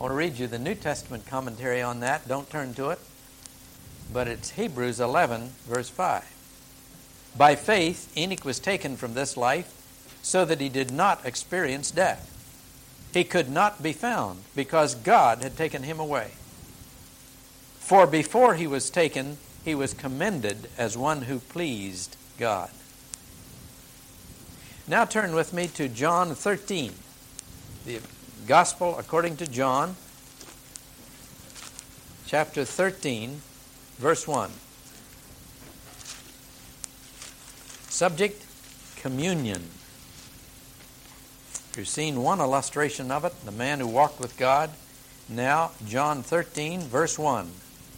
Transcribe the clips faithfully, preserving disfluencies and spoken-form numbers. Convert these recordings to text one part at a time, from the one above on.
I want to read you the New Testament commentary on that. Don't turn to it. But it's Hebrews eleven, verse five. By faith, Enoch was taken from this life so that he did not experience death. He could not be found because God had taken him away. For before he was taken, he was commended as one who pleased God. Now turn with me to John thirteen, the Gospel according to John, chapter thirteen, verse one. Subject, communion. You've seen one illustration of it, the man who walked with God. Now, John thirteen, verse one.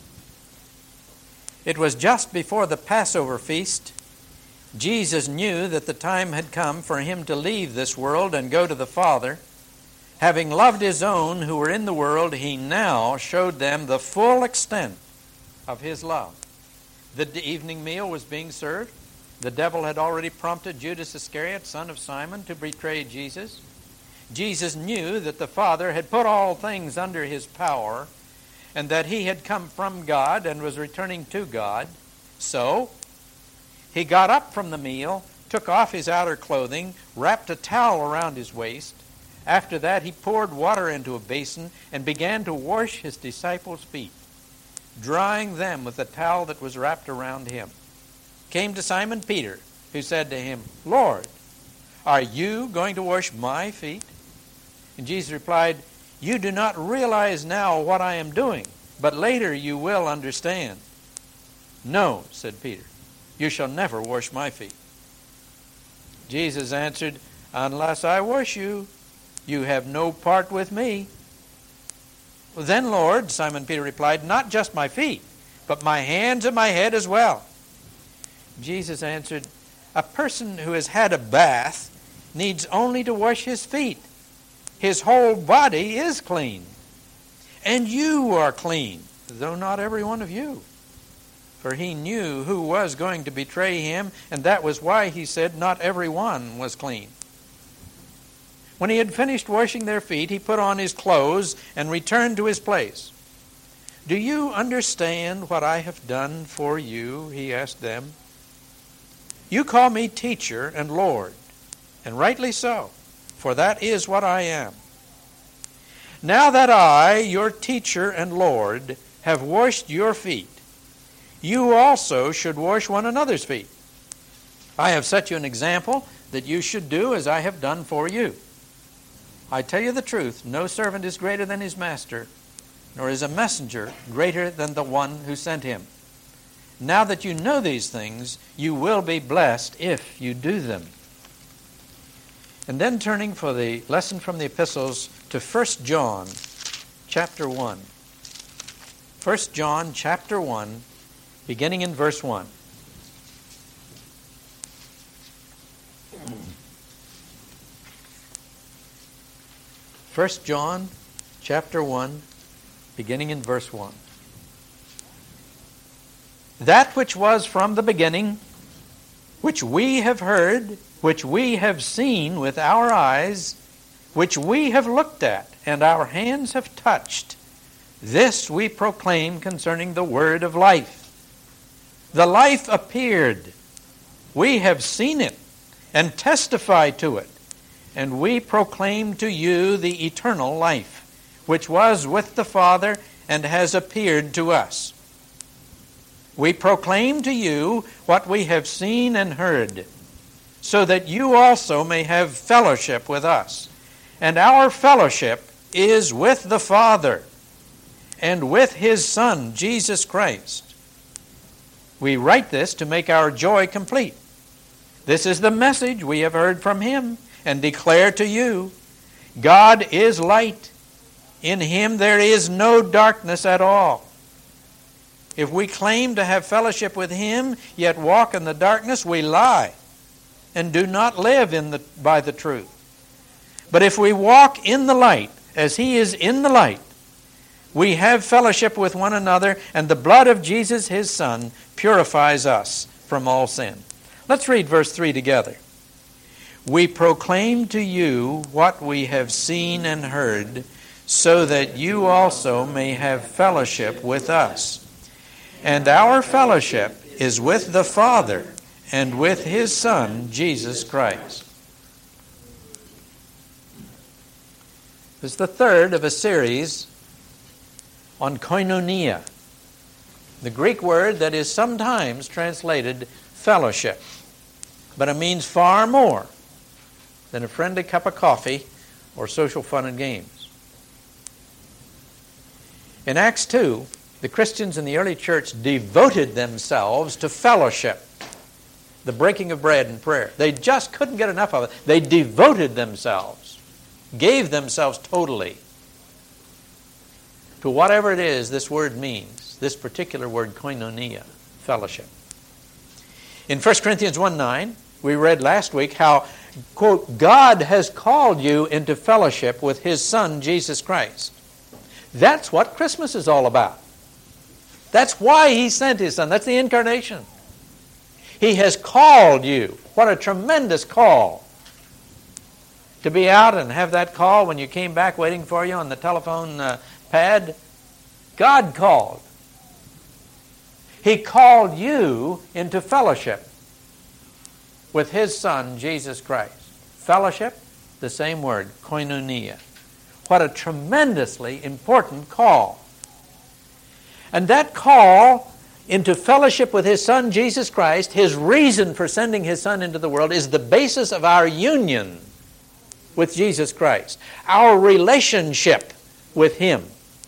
It was just before the Passover feast. Jesus knew that the time had come for him to leave this world and go to the Father. Having loved his own who were in the world, he now showed them the full extent of his love. The evening meal was being served. The devil had already prompted Judas Iscariot, son of Simon, to betray Jesus. Jesus knew that the Father had put all things under his power and that he had come from God and was returning to God. So, he got up from the meal, took off his outer clothing, wrapped a towel around his waist. After that, he poured water into a basin and began to wash his disciples' feet, drying them with the towel that was wrapped around him. Came to Simon Peter, who said to him, Lord, are you going to wash my feet? And Jesus replied, you do not realize now what I am doing, but later you will understand. No, said Peter, you shall never wash my feet. Jesus answered, unless I wash you, you have no part with me. Well, then, Lord, Simon Peter replied, not just my feet, but my hands and my head as well. Jesus answered, a person who has had a bath needs only to wash his feet. His whole body is clean. And you are clean, though not every one of you. For he knew who was going to betray him, and that was why he said not every one was clean. When he had finished washing their feet, he put on his clothes and returned to his place. Do you understand what I have done for you? He asked them. You call me teacher and Lord, and rightly so, for that is what I am. Now that I, your teacher and Lord, have washed your feet, you also should wash one another's feet. I have set you an example that you should do as I have done for you. I tell you the truth, no servant is greater than his master, nor is a messenger greater than the one who sent him. Now that you know these things, you will be blessed if you do them. And then turning for the lesson from the epistles to First John chapter one. First John chapter one, beginning in verse one. First John chapter one, beginning in verse one. That which was from the beginning, which we have heard, which we have seen with our eyes, which we have looked at, and our hands have touched, this we proclaim concerning the word of life. The life appeared. We have seen it and testify to it, and we proclaim to you the eternal life, which was with the Father and has appeared to us. We proclaim to you what we have seen and heard, so that you also may have fellowship with us. And our fellowship is with the Father and with His Son, Jesus Christ. We write this to make our joy complete. This is the message we have heard from Him and declare to you. God is light. In Him there is no darkness at all. If we claim to have fellowship with Him, yet walk in the darkness, we lie and do not live in the, by the truth. But if we walk in the light, as He is in the light, we have fellowship with one another, and the blood of Jesus, His Son, purifies us from all sin. Let's read verse three together. We proclaim to you what we have seen and heard, so that you also may have fellowship with us. And our fellowship is with the Father and with His Son, Jesus Christ. This is the third of a series on koinonia, the Greek word that is sometimes translated fellowship, but it means far more than a friendly cup of coffee or social fun and games. In Acts two, the Christians in the early church devoted themselves to fellowship, the breaking of bread and prayer. They just couldn't get enough of it. They devoted themselves, gave themselves totally to whatever it is this word means, this particular word, koinonia, fellowship. In First Corinthians one nine, we read last week how, quote, God has called you into fellowship with His Son, Jesus Christ. That's what Christmas is all about. That's why He sent His Son. That's the incarnation. He has called you. What a tremendous call. To be out and have that call when you came back waiting for you on the telephone uh, pad. God called. He called you into fellowship with His Son, Jesus Christ. Fellowship, the same word, koinonia. What a tremendously important call. And that call into fellowship with His Son, Jesus Christ, His reason for sending His Son into the world, is the basis of our union with Jesus Christ, our relationship with Him.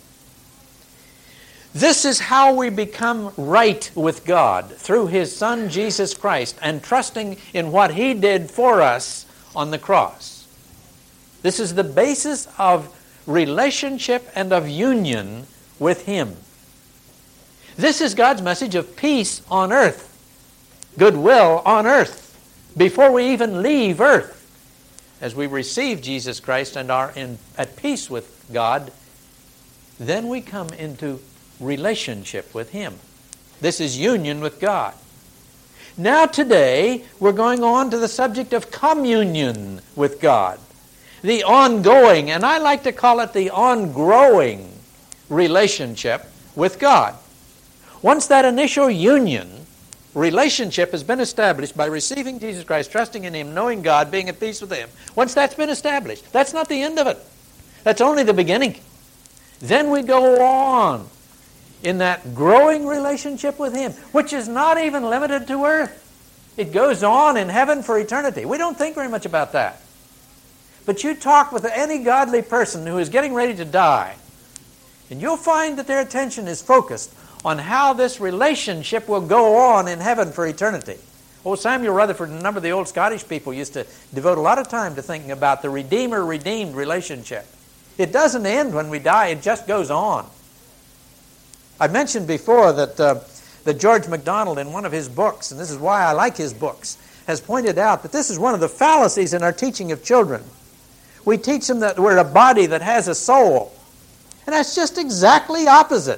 This is how we become right with God, through His Son, Jesus Christ, and trusting in what He did for us on the cross. This is the basis of relationship and of union with Him. This is God's message of peace on earth, goodwill on earth, before we even leave earth. As we receive Jesus Christ and are in, at peace with God, then we come into relationship with Him. This is union with God. Now today, we're going on to the subject of communion with God. The ongoing, and I like to call it the on-growing relationship with God. Once that initial union, relationship has been established by receiving Jesus Christ, trusting in Him, knowing God, being at peace with Him. Once that's been established, that's not the end of it. That's only the beginning. Then we go on in that growing relationship with Him, which is not even limited to earth. It goes on in heaven for eternity. We don't think very much about that. But you talk with any godly person who is getting ready to die, and you'll find that their attention is focused on how this relationship will go on in heaven for eternity. Old Samuel Rutherford and a number of the old Scottish people used to devote a lot of time to thinking about the Redeemer-redeemed relationship. It doesn't end when we die, it just goes on. I mentioned before that, uh, that George MacDonald in one of his books, and this is why I like his books, has pointed out that this is one of the fallacies in our teaching of children. We teach them that we're a body that has a soul. And that's just exactly opposite.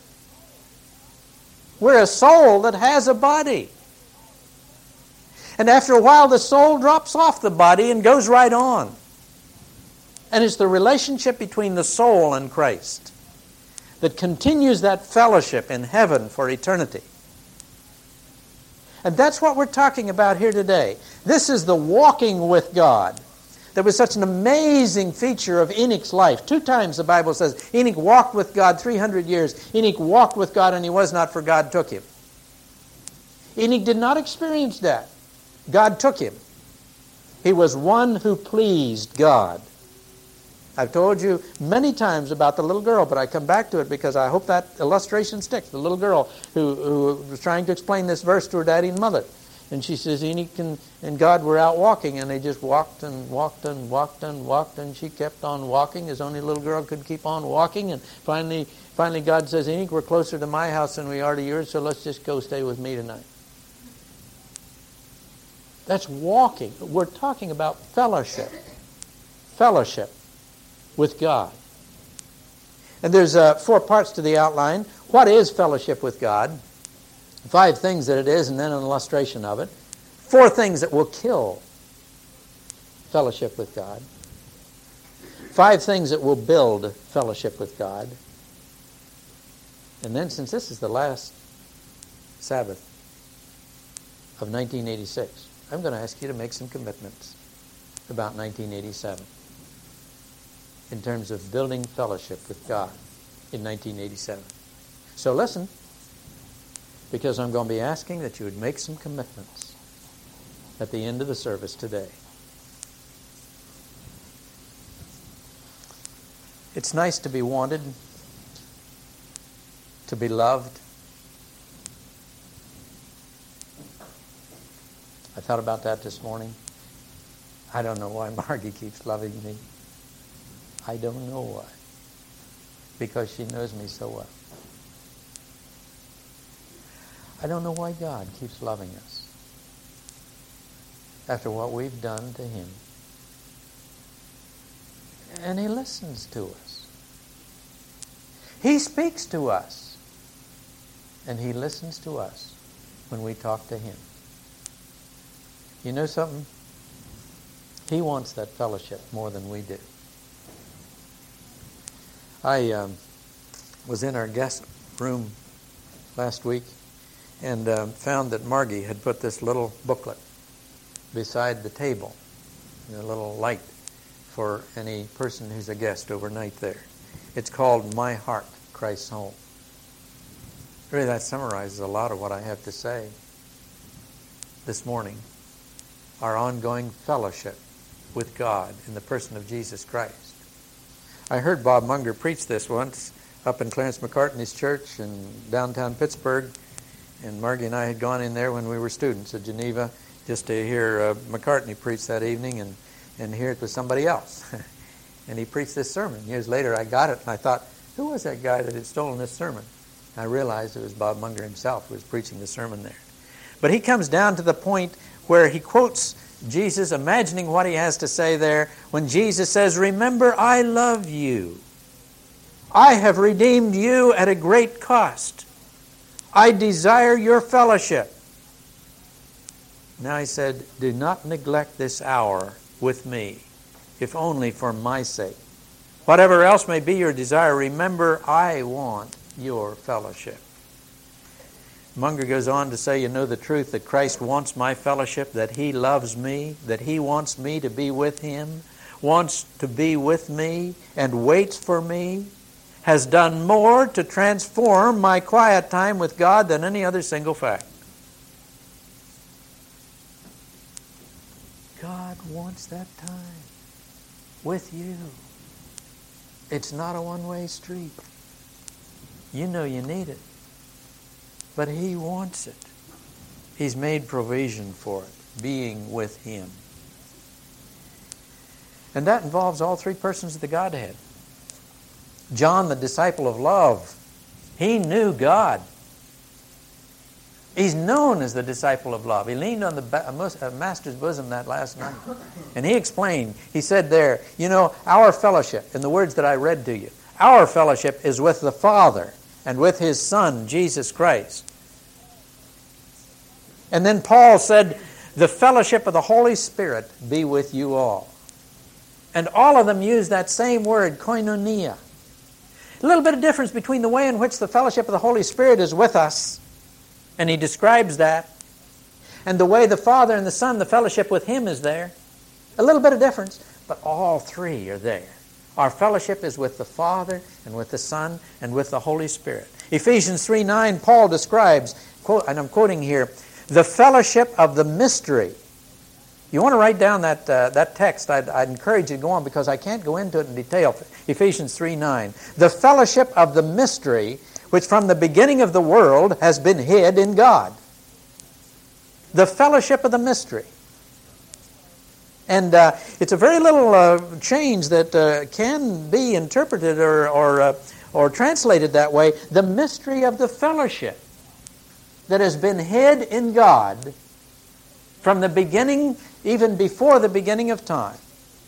We're a soul that has a body. And after a while, the soul drops off the body and goes right on. And it's the relationship between the soul and Christ that continues that fellowship in heaven for eternity. And that's what we're talking about here today. This is the walking with God. There was such an amazing feature of Enoch's life. Two times the Bible says Enoch walked with God three hundred years. Enoch walked with God and he was not, for God took him. Enoch did not experience that. God took him. He was one who pleased God. I've told you many times about the little girl, but I come back to it because I hope that illustration sticks. The little girl who, who was trying to explain this verse to her daddy and mother. And she says, Enoch and, and God were out walking, and they just walked and walked and walked and walked, and she kept on walking as only a little girl could keep on walking. And finally, finally God says, Enoch, we're closer to my house than we are to yours, so let's just go stay with me tonight. That's walking. We're talking about fellowship. Fellowship with God. And there's uh, four parts to the outline. What is fellowship with God? Five things that it is, and then an illustration of it. Four things that will kill fellowship with God. Five things that will build fellowship with God. And then, since this is the last Sabbath of nineteen eighty-six, I'm going to ask you to make some commitments about nineteen eighty-seven in terms of building fellowship with God in nineteen eighty-seven. So listen, because I'm going to be asking that you would make some commitments at the end of the service today. It's nice to be wanted, to be loved. I thought about that this morning. I don't know why Margie keeps loving me. I don't know why. Because she knows me so well. I don't know why God keeps loving us after what we've done to Him. And He listens to us. He speaks to us. And He listens to us when we talk to Him. You know something? He wants that fellowship more than we do. I um, was in our guest room last week and um, found that Margie had put this little booklet beside the table, a little light for any person who's a guest overnight there. It's called My Heart, Christ's Home. Really, that summarizes a lot of what I have to say this morning. Our ongoing fellowship with God in the person of Jesus Christ. I heard Bob Munger preach this once up in Clarence McCartney's church in downtown Pittsburgh, and Margie and I had gone in there when we were students at Geneva just to hear uh, McCartney preach that evening and, and hear it with somebody else. And he preached this sermon. Years later I got it and I thought, who was that guy that had stolen this sermon? And I realized it was Bob Munger himself who was preaching the sermon there. But he comes down to the point where he quotes Jesus, imagining what he has to say there, when Jesus says, "Remember, I love you. I have redeemed you at a great cost. I desire your fellowship." Now he said, "Do not neglect this hour with me, if only for my sake. Whatever else may be your desire, remember, I want your fellowship." Munger goes on to say, you know the truth that Christ wants my fellowship, that He loves me, that He wants me to be with Him, wants to be with me, and waits for me, has done more to transform my quiet time with God than any other single fact. God wants that time with you. It's not a one-way street. You know you need it. But He wants it. He's made provision for it, being with Him. And that involves all three persons of the Godhead. John, the disciple of love, he knew God. He's known as the disciple of love. He leaned on the Master's bosom that last night. And he explained, he said there, you know, our fellowship, in the words that I read to you, our fellowship is with the Father and with His Son, Jesus Christ. And then Paul said, the fellowship of the Holy Spirit be with you all. And all of them use that same word, koinonia. A little bit of difference between the way in which the fellowship of the Holy Spirit is with us, and he describes that, and the way the Father and the Son, the fellowship with Him is there. A little bit of difference, but all three are there. Our fellowship is with the Father and with the Son and with the Holy Spirit. Ephesians three nine, Paul describes, quote, and I'm quoting here, the fellowship of the mystery. You want to write down that uh, that text, I'd, I'd encourage you to go on because I can't go into it in detail. Ephesians three nine. The fellowship of the mystery which from the beginning of the world has been hid in God. The fellowship of the mystery. And uh, it's a very little uh, change that uh, can be interpreted or, or, uh, or translated that way. The mystery of the fellowship that has been hid in God from the beginning, even before the beginning of time.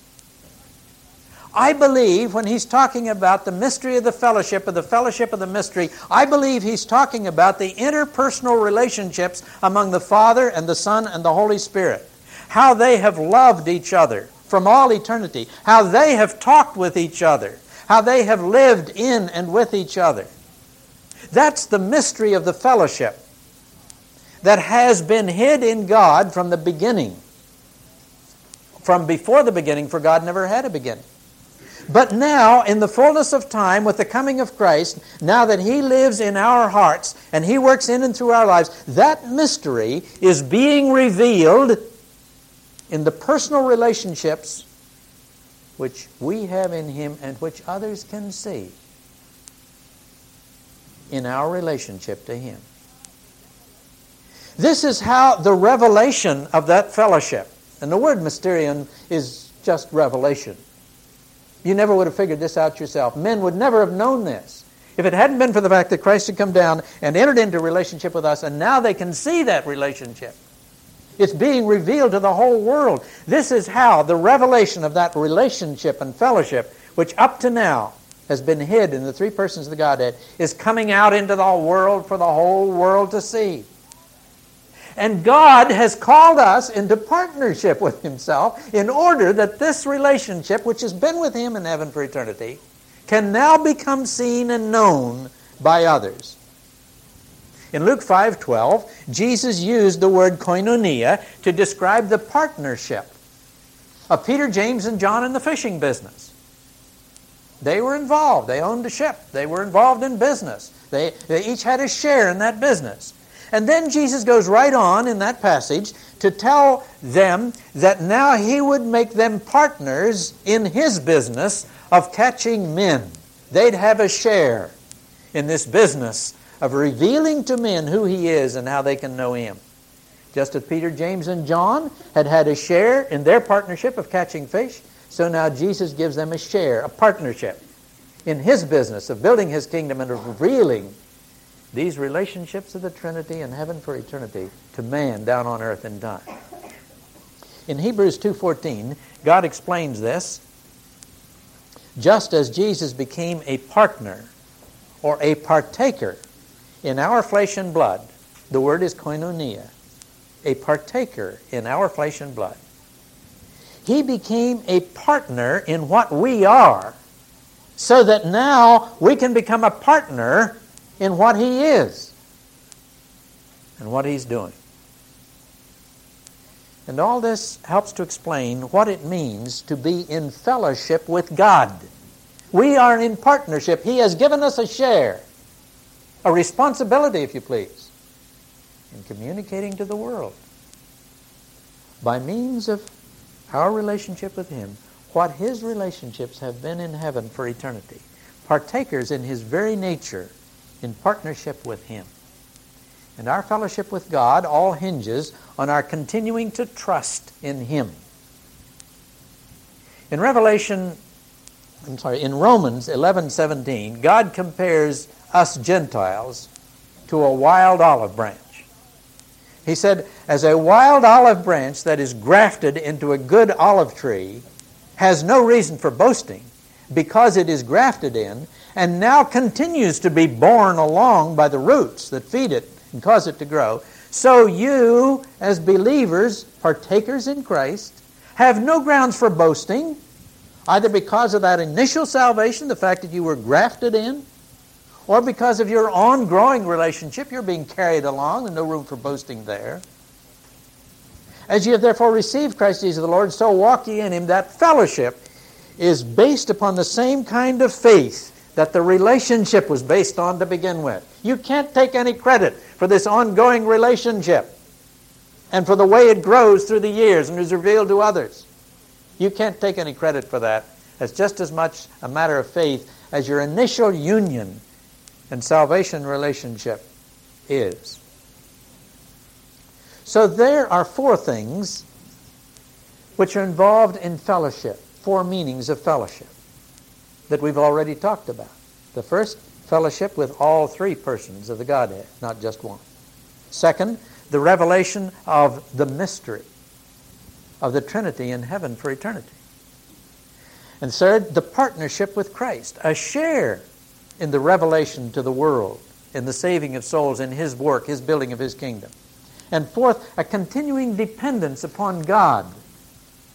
I believe when he's talking about the mystery of the fellowship, of the fellowship of the mystery, I believe he's talking about the interpersonal relationships among the Father and the Son and the Holy Spirit. How they have loved each other from all eternity, how they have talked with each other, how they have lived in and with each other. That's the mystery of the fellowship that has been hid in God from the beginning. From before the beginning, for God never had a beginning. But now, in the fullness of time, with the coming of Christ, now that He lives in our hearts and He works in and through our lives, that mystery is being revealed in the personal relationships which we have in Him and which others can see in our relationship to Him. This is how the revelation of that fellowship, and the word mysterion is just revelation. You never would have figured this out yourself. Men would never have known this if it hadn't been for the fact that Christ had come down and entered into a relationship with us, and now they can see that relationship. It's being revealed to the whole world. This is how the revelation of that relationship and fellowship, which up to now has been hid in the three persons of the Godhead, is coming out into the world for the whole world to see. And God has called us into partnership with Himself in order that this relationship, which has been with Him in heaven for eternity, can now become seen and known by others. In Luke five twelve, Jesus used the word koinonia to describe the partnership of Peter, James, and John in the fishing business. They were involved. They owned a ship. They were involved in business. They, they each had a share in that business. And then Jesus goes right on in that passage to tell them that now He would make them partners in His business of catching men. They'd have a share in this business of revealing to men who He is and how they can know Him. Just as Peter, James, and John had had a share in their partnership of catching fish, so now Jesus gives them a share, a partnership in His business of building His kingdom and of revealing these relationships of the Trinity in heaven for eternity to man down on earth in time. In Hebrews two fourteen, God explains this. Just as Jesus became a partner or a partaker in our flesh and blood, the word is koinonia, a partaker in our flesh and blood. He became a partner in what we are, so that now we can become a partner in what He is and what He's doing. And all this helps to explain what it means to be in fellowship with God. We are in partnership. He has given us a share, a responsibility, if you please, in communicating to the world by means of our relationship with Him what His relationships have been in heaven for eternity, partakers in His very nature, in partnership with Him. And our fellowship with God all hinges on our continuing to trust in Him. In Revelation, I'm sorry, in Romans eleven seventeen, God compares us Gentiles to a wild olive branch. He said, as a wild olive branch that is grafted into a good olive tree has no reason for boasting because it is grafted in, and now continues to be borne along by the roots that feed it and cause it to grow, so you, as believers, partakers in Christ, have no grounds for boasting, either because of that initial salvation, the fact that you were grafted in, or because of your ongoing relationship, you're being carried along, and no room for boasting there. As ye have therefore received Christ Jesus the Lord, so walk ye in Him. That fellowship is based upon the same kind of faith that the relationship was based on to begin with. You can't take any credit for this ongoing relationship and for the way it grows through the years and is revealed to others. You can't take any credit for that. It's just as much a matter of faith as your initial union and salvation relationship is. So there are four things which are involved in fellowship, four meanings of fellowship that we've already talked about. The first, fellowship with all three persons of the Godhead, not just one. Second, the revelation of the mystery of the Trinity in heaven for eternity. And third, the partnership with Christ, a share in the revelation to the world, in the saving of souls, in His work, His building of His kingdom. And fourth, a continuing dependence upon God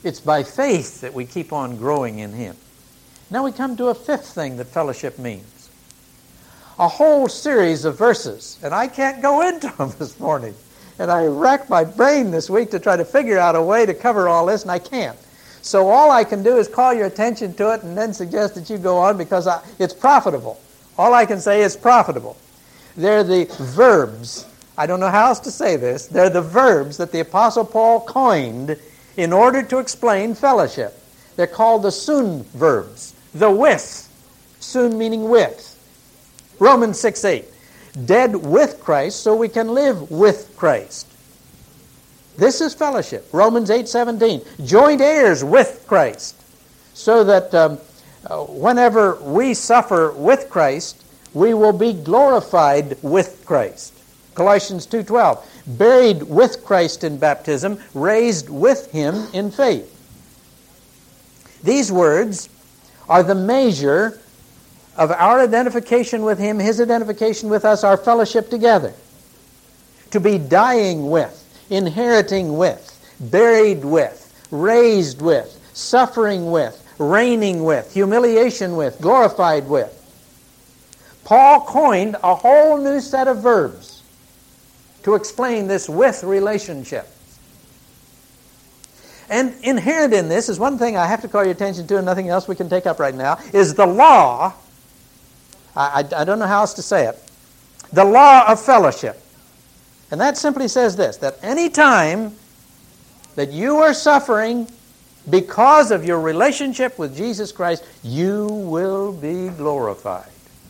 It's by faith that we keep on growing in Him. Now we come to a fifth thing that fellowship means. A whole series of verses, and I can't go into them this morning. And I racked my brain this week to try to figure out a way to cover all this, and I can't. So all I can do is call your attention to it and then suggest that you go on because I, it's profitable. All I can say is profitable. They're the verbs. I don't know how else to say this. They're the verbs that the Apostle Paul coined in order to explain fellowship. They're called the soon verbs. The with. Soon meaning with. Romans six eight. Dead with Christ so we can live with Christ. This is fellowship. Romans eight seventeen. Joint heirs with Christ. So that um, uh, whenever we suffer with Christ, we will be glorified with Christ. Colossians two twelve. Buried with Christ in baptism, raised with Him in faith. These words are the measure of our identification with Him, His identification with us, our fellowship together. To be dying with, inheriting with, buried with, raised with, suffering with, reigning with, humiliation with, glorified with. Paul coined a whole new set of verbs to explain this with relationship. And inherent in this is one thing I have to call your attention to, and nothing else we can take up right now, is the law. I, I, I don't know how else to say it. The law of fellowship. And that simply says this, that any time that you are suffering because of your relationship with Jesus Christ, you will be glorified.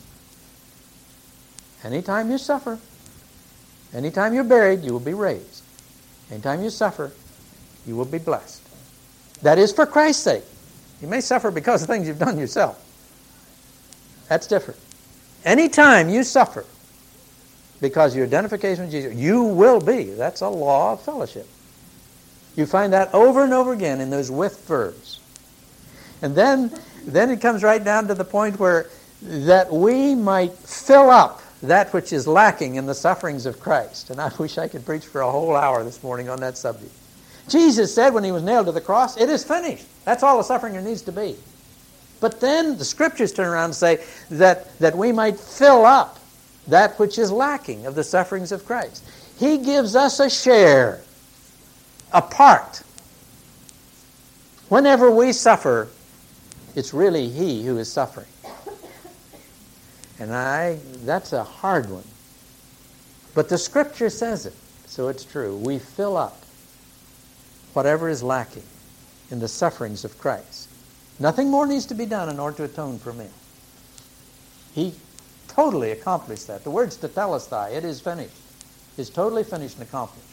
Anytime you suffer, anytime you're buried, you will be raised. Anytime you suffer, you will be blessed. That is for Christ's sake. You may suffer because of things you've done yourself. That's different. Anytime you suffer because of your identification with Jesus, you will be. That's a law of fellowship. You find that over and over again in those with verbs. And then, then it comes right down to the point where that we might fill up that which is lacking in the sufferings of Christ. And I wish I could preach for a whole hour this morning on that subject. Jesus said when He was nailed to the cross, it is finished. That's all the suffering there needs to be. But then the Scriptures turn around and say that, that we might fill up that which is lacking of the sufferings of Christ. He gives us a share, a part. Whenever we suffer, it's really He who is suffering. And I, that's a hard one. But the Scripture says it, so it's true. We fill up whatever is lacking in the sufferings of Christ. Nothing more needs to be done in order to atone for me. He totally accomplished that. The word's tetelestai, it is finished. It's totally finished and accomplished.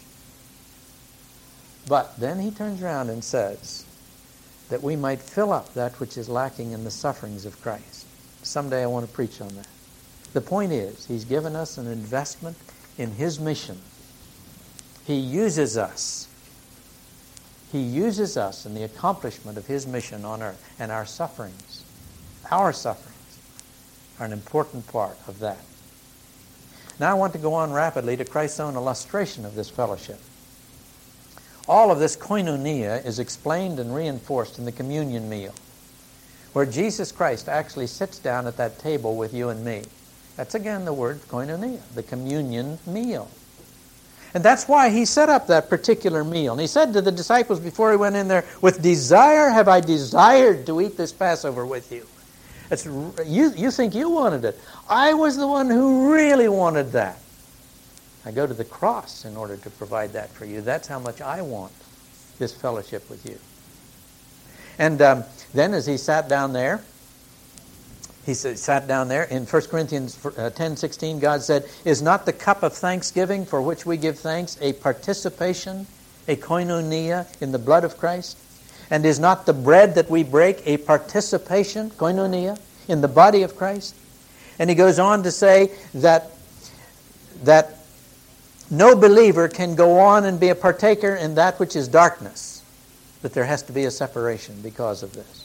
But then He turns around and says that we might fill up that which is lacking in the sufferings of Christ. Someday I want to preach on that. The point is, He's given us an investment in His mission. He uses us. He uses us in the accomplishment of His mission on earth. And our sufferings, our sufferings, are an important part of that. Now I want to go on rapidly to Christ's own illustration of this fellowship. All of this koinonia is explained and reinforced in the communion meal, where Jesus Christ actually sits down at that table with you and me. That's again the word koinonia, the communion meal. And that's why He set up that particular meal. And He said to the disciples before He went in there, with desire have I desired to eat this Passover with you. It's, you, you think you wanted it. I was the one who really wanted that. I go to the cross in order to provide that for you. That's how much I want this fellowship with you. And um, then as He sat down there, He sat down there in First Corinthians ten sixteen, God said, is not the cup of thanksgiving for which we give thanks a participation, a koinonia in the blood of Christ? And is not the bread that we break a participation, koinonia, in the body of Christ? And He goes on to say that, that no believer can go on and be a partaker in that which is darkness, that there has to be a separation because of this.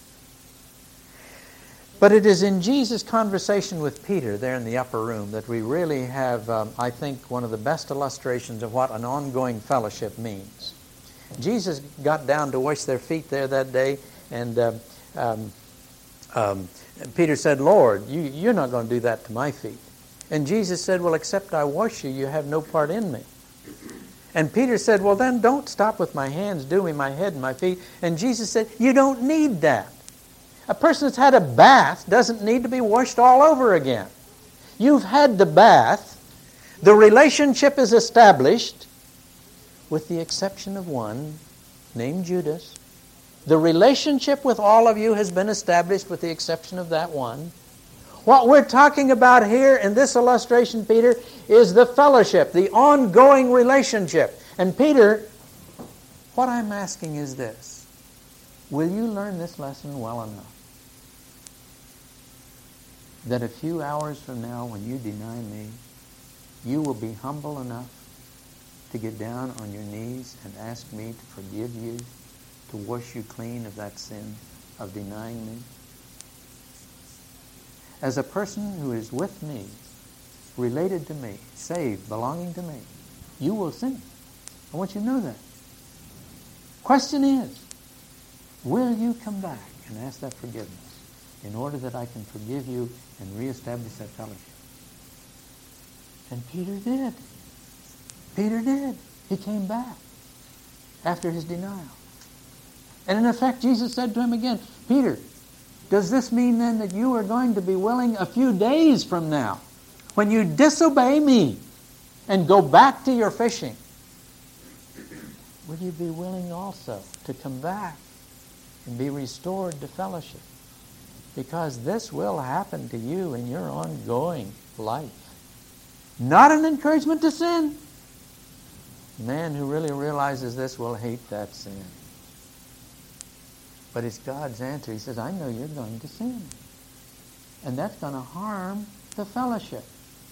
But it is in Jesus' conversation with Peter there in the upper room that we really have, um, I think, one of the best illustrations of what an ongoing fellowship means. Jesus got down to wash their feet there that day, and uh, um, um, Peter said, Lord, you, you're not going to do that to my feet. And Jesus said, well, except I wash you, you have no part in me. And Peter said, well, then don't stop with my hands, do me my head and my feet. And Jesus said, you don't need that. A person that's had a bath doesn't need to be washed all over again. You've had the bath. The relationship is established, with the exception of one named Judas. The relationship with all of you has been established with the exception of that one. What we're talking about here in this illustration, Peter, is the fellowship, the ongoing relationship. And Peter, what I'm asking is this. Will you learn this lesson well enough that a few hours from now when you deny me, you will be humble enough to get down on your knees and ask me to forgive you, to wash you clean of that sin of denying me? As a person who is with me, related to me, saved, belonging to me, you will sin. I want you to know that. Question is, will you come back and ask that forgiveness in order that I can forgive you and reestablish that fellowship? And Peter did. Peter did. He came back after his denial. And in effect, Jesus said to him again, Peter, does this mean then that you are going to be willing a few days from now, when you disobey me and go back to your fishing, will you be willing also to come back and be restored to fellowship? Because this will happen to you in your ongoing life. Not an encouragement to sin. A man who really realizes this will hate that sin. But it's God's answer. He says, I know you're going to sin. And that's going to harm the fellowship.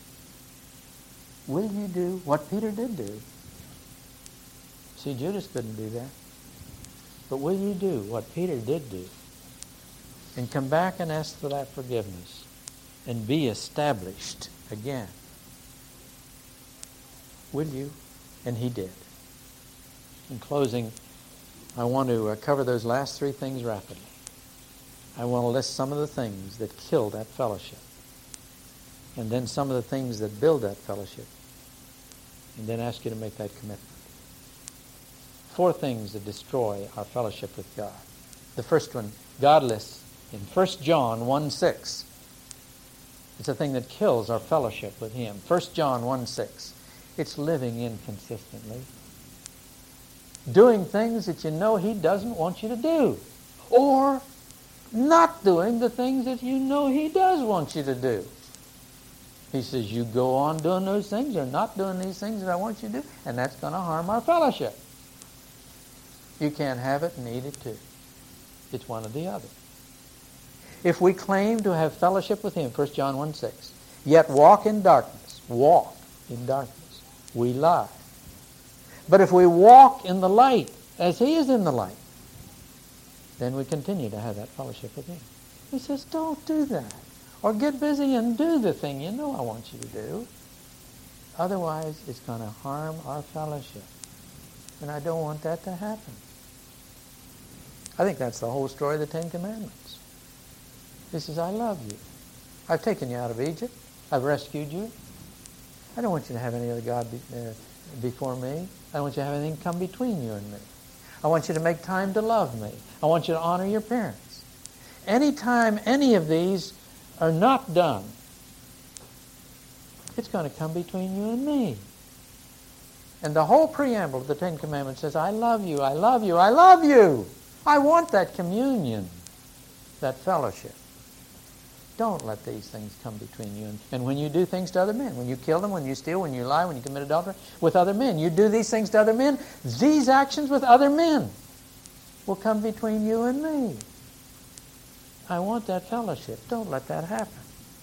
Will you do what Peter did do? See, Judas couldn't do that. But will you do what Peter did do? And come back and ask for that forgiveness. And be established again. Will you? And he did. In closing, I want to uh, cover those last three things rapidly. I want to list some of the things that kill that fellowship. And then some of the things that build that fellowship. And then ask you to make that commitment. Four things that destroy our fellowship with God. The first one, God lists in First John one six. It's a thing that kills our fellowship with Him. First John one six. It's living inconsistently. Doing things that you know He doesn't want you to do. Or not doing the things that you know He does want you to do. He says, you go on doing those things or not doing these things that I want you to do, and that's going to harm our fellowship. You can't have it and eat it too. It's one or the other. If we claim to have fellowship with Him, First John one six, yet walk in darkness, walk in darkness, we lie. But if we walk in the light, as He is in the light, then we continue to have that fellowship with Him. He says, don't do that. Or get busy and do the thing you know I want you to do. Otherwise, it's going to harm our fellowship. And I don't want that to happen. I think that's the whole story of the Ten Commandments. He says, I love you. I've taken you out of Egypt. I've rescued you. I don't want you to have any other God be, uh, before me. I don't want you to have anything come between you and me. I want you to make time to love me. I want you to honor your parents. Anytime any of these are not done, it's going to come between you and me. And the whole preamble of the Ten Commandments says, I love you, I love you, I love you. I want that communion, that fellowship. Don't let these things come between you. And, and when you do things to other men, when you kill them, when you steal, when you lie, when you commit adultery with other men, you do these things to other men, these actions with other men will come between you and me. I want that fellowship. Don't let that happen.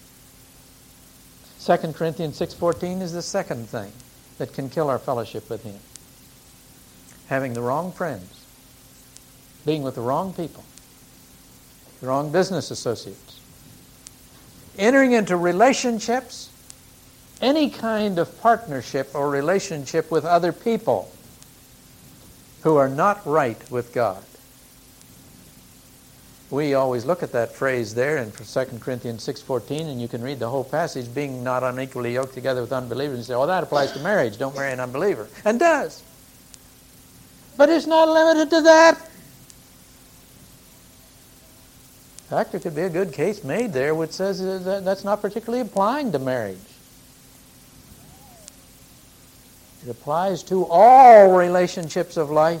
Second Corinthians six fourteen is the second thing that can kill our fellowship with Him. Having the wrong friends. Being with the wrong people. The wrong business associates. Entering into relationships, any kind of partnership or relationship with other people. who are not right with God. We always look at that phrase there in Second Corinthians six fourteen, and you can read the whole passage, being not unequally yoked together with unbelievers, and say, oh, that applies to marriage. Don't marry an unbeliever. And does. But it's not limited to that. In fact, there could be a good case made there which says that that's not particularly applying to marriage. It applies to all relationships of life.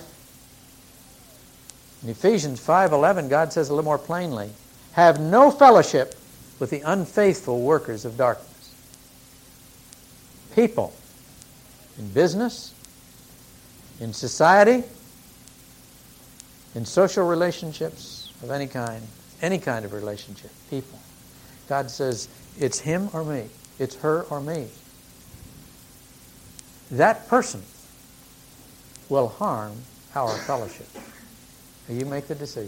In Ephesians five eleven, God says a little more plainly, have no fellowship with the unfaithful workers of darkness. People in business, in society, in social relationships of any kind, any kind of relationship, people. God says, it's him or me. It's her or me. That person will harm our fellowship. You make the decision.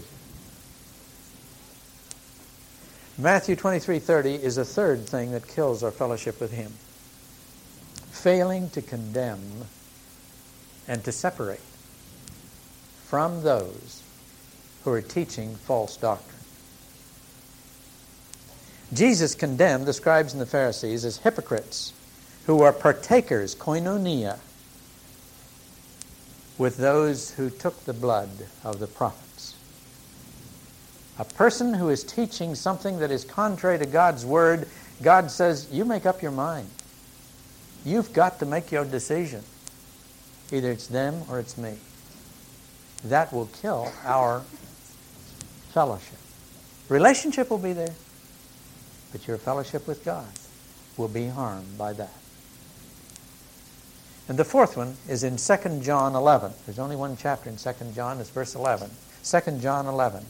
Matthew twenty-three thirty is a third thing that kills our fellowship with him. Failing to condemn and to separate from those who are teaching false doctrine. Jesus condemned the scribes and the Pharisees as hypocrites who are partakers, koinonia, with those who took the blood of the prophets. A person who is teaching something that is contrary to God's word, God says, you make up your mind. You've got to make your decision. Either it's them or it's me. That will kill our fellowship. Relationship will be there, but your fellowship with God will be harmed by that. And the fourth one is in Second John eleven. There's only one chapter in Second John. It's verse eleven. Second John eleven.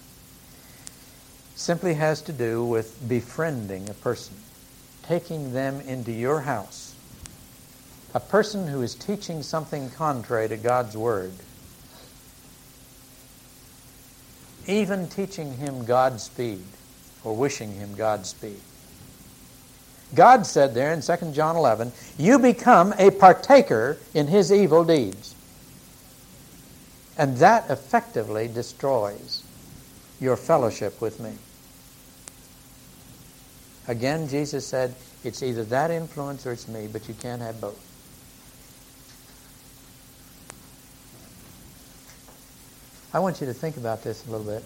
Simply has to do with befriending a person, taking them into your house. A person who is teaching something contrary to God's word. Even teaching him Godspeed or wishing him Godspeed. God said there in Second John eleven, you become a partaker in his evil deeds. And that effectively destroys your fellowship with me. Again, Jesus said, it's either that influence or it's me, but you can't have both. I want you to think about this a little bit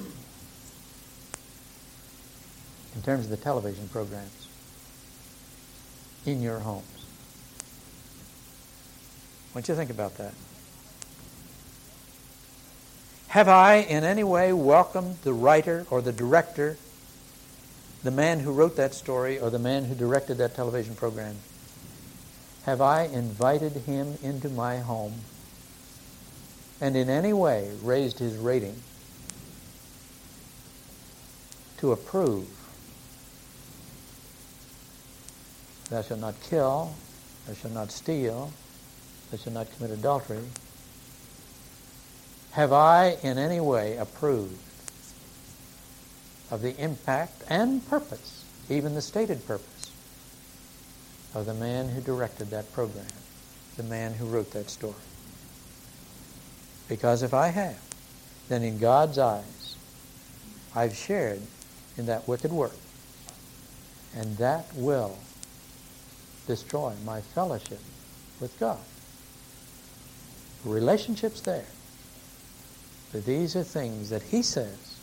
in terms of the television programs in your homes. I want you to think about that. Have I in any way welcomed the writer or the director, the man who wrote that story or the man who directed that television program? Have I invited him into my home and in any way raised his rating to approve? Thou shalt not kill, thou shalt not steal, thou shalt not commit adultery. Have I in any way approved of the impact and purpose, even the stated purpose, of the man who directed that program, the man who wrote that story? Because if I have, then in God's eyes, I've shared in that wicked work. And that will destroy my fellowship with God. Relationship's there. But these are things that he says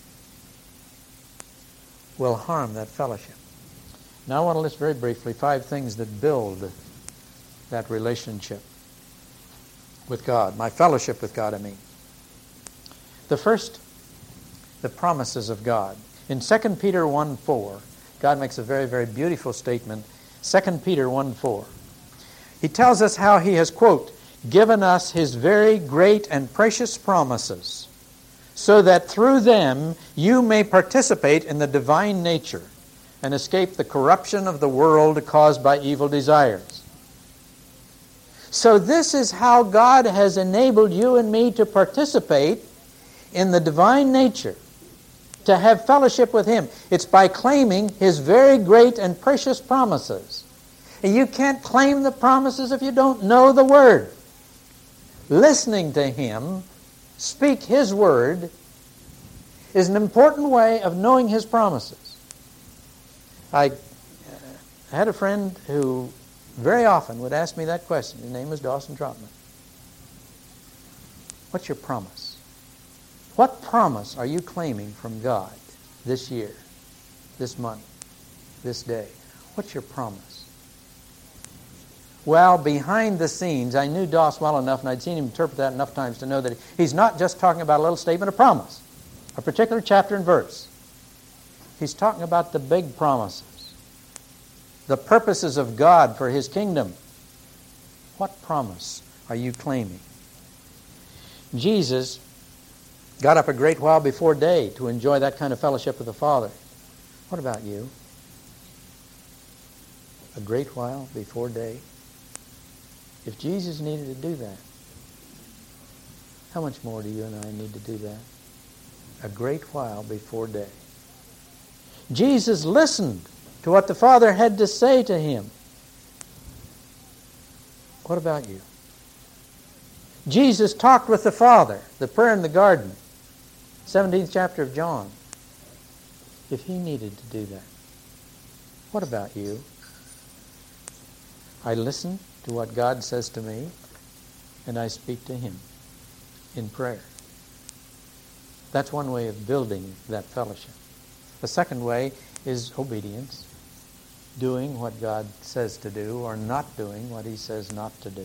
will harm that fellowship. Now I want to list very briefly five things that build that relationship with God, my fellowship with God, I mean. The first, the promises of God. In Second Peter one four, God makes a very, very beautiful statement. Second Peter one four. He tells us how he has, quote, given us his very great and precious promises, so that through them you may participate in the divine nature and escape the corruption of the world caused by evil desires. So this is how God has enabled you and me to participate in the divine nature, to have fellowship with him. It's by claiming his very great and precious promises. And you can't claim the promises if you don't know the Word. listening to Him speak His Word is an important way of knowing His promises. I had a friend who very often would ask me that question. His name was Dawson Trotman. What's your promise? What promise are you claiming from God this year, this month, this day? What's your promise? Well, behind the scenes, I knew Doss well enough, and I'd seen him interpret that enough times to know that he's not just talking about a little statement of promise, a particular chapter and verse. He's talking about the big promises, the purposes of God for His kingdom. What promise are you claiming? Jesus got up a great while before day to enjoy that kind of fellowship with the Father. What about you? A great while before day? If Jesus needed to do that, how much more do you and I need to do that? A great while before day. Jesus listened to what the Father had to say to Him. What about you? Jesus talked with the Father, the prayer in the garden, seventeenth chapter of John. If He needed to do that, what about you? I listen to what God says to me, and I speak to Him in prayer. That's one way of building that fellowship. The second way is obedience, doing what God says to do or not doing what He says not to do.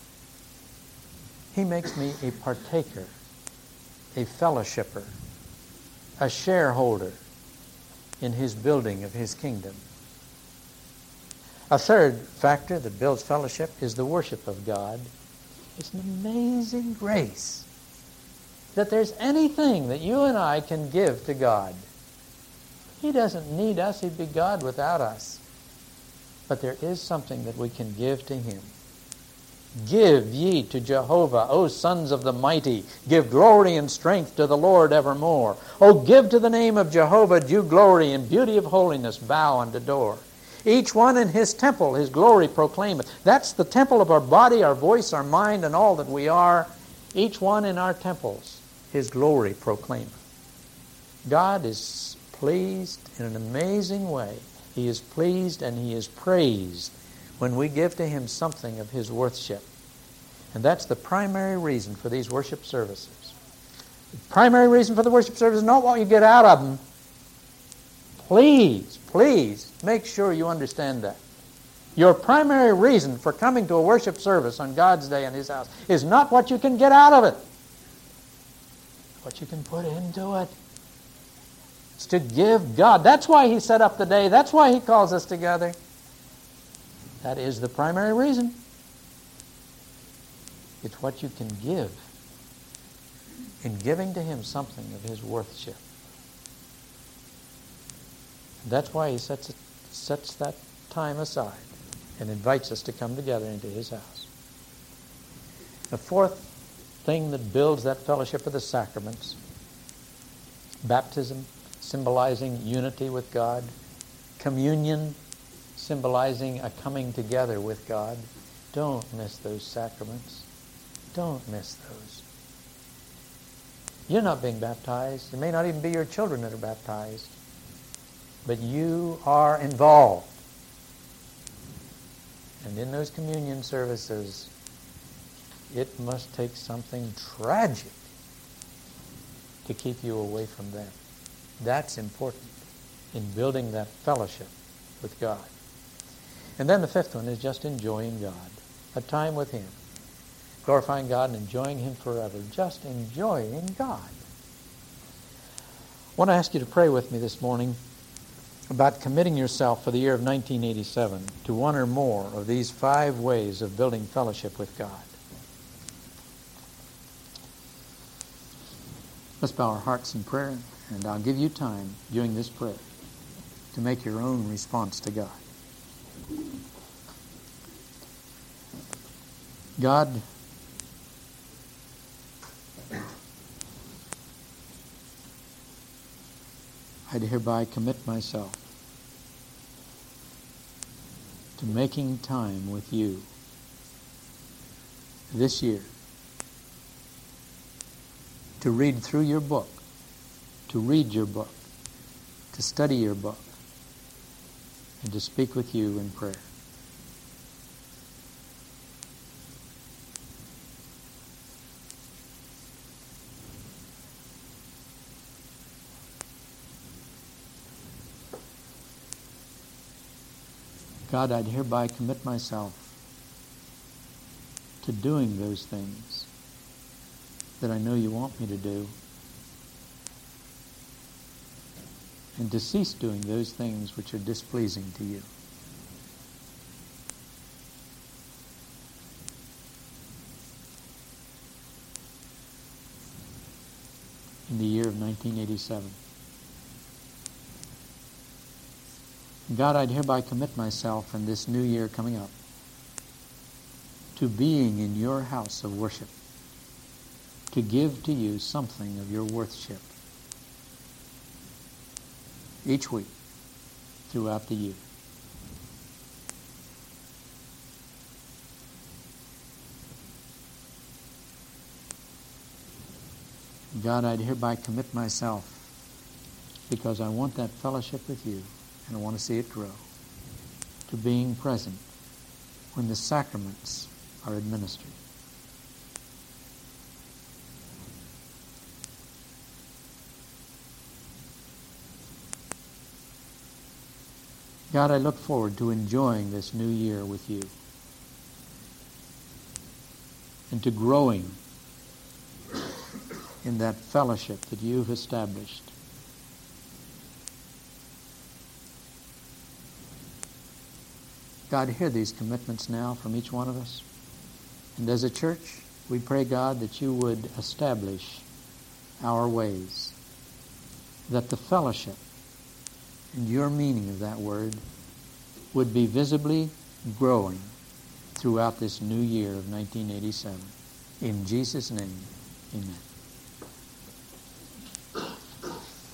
He makes me a partaker, a fellowshipper, a shareholder in His building of His kingdom. A third factor that builds fellowship is the worship of God. It's an amazing grace that there's anything that you and I can give to God. He doesn't need us. He'd be God without us. But there is something that we can give to Him. Give ye to Jehovah, O sons of the mighty. Give glory and strength to the Lord evermore. O give to the name of Jehovah due glory and beauty of holiness. Bow and adore. Each one in his temple, his glory proclaimeth. That's the temple of our body, our voice, our mind, and all that we are. Each one in our temples, his glory proclaimeth. God is pleased in an amazing way. He is pleased and He is praised when we give to Him something of His worship. And that's the primary reason for these worship services. The primary reason for the worship service is not what you get out of them. Please, please make sure you understand that. Your primary reason for coming to a worship service on God's day in His house is not what you can get out of it. What you can put into it. It's to give God. That's why He set up the day. That's why He calls us together. That is the primary reason. It's what you can give. In giving to Him something of His worship. That's why He sets it, sets that time aside and invites us to come together into His house. The fourth thing that builds that fellowship of the sacraments, baptism, symbolizing unity with God, communion, symbolizing a coming together with God. Don't miss those sacraments. Don't miss those. You're not being baptized. It may not even be your children that are baptized. But you are involved. And in those communion services, it must take something tragic to keep you away from them. That's important in building that fellowship with God. And then the fifth one is just enjoying God. A time with Him. Glorifying God and enjoying Him forever. Just enjoying God. I want to ask you to pray with me this morning about committing yourself for the year of nineteen eighty-seven to one or more of these five ways of building fellowship with God. Let's bow our hearts in prayer, and I'll give you time during this prayer to make your own response to God. God, I'd hereby commit myself to making time with you this year to read through your book, to read your book, to study your book, and to speak with you in prayer. God, I'd hereby commit myself to doing those things that I know you want me to do, and to cease doing those things which are displeasing to you. In the year of nineteen eighty-seven. God, I'd hereby commit myself in this new year coming up to being in your house of worship, to give to you something of your worship each week throughout the year. God, I'd hereby commit myself because I want that fellowship with you and I want to see it grow, to being present when the sacraments are administered. God, I look forward to enjoying this new year with you and to growing in that fellowship that you've established. God, hear these commitments now from each one of us. And as a church, we pray, God, that you would establish our ways, that the fellowship and your meaning of that word would be visibly growing throughout this new year of nineteen eighty-seven. In Jesus' name, amen.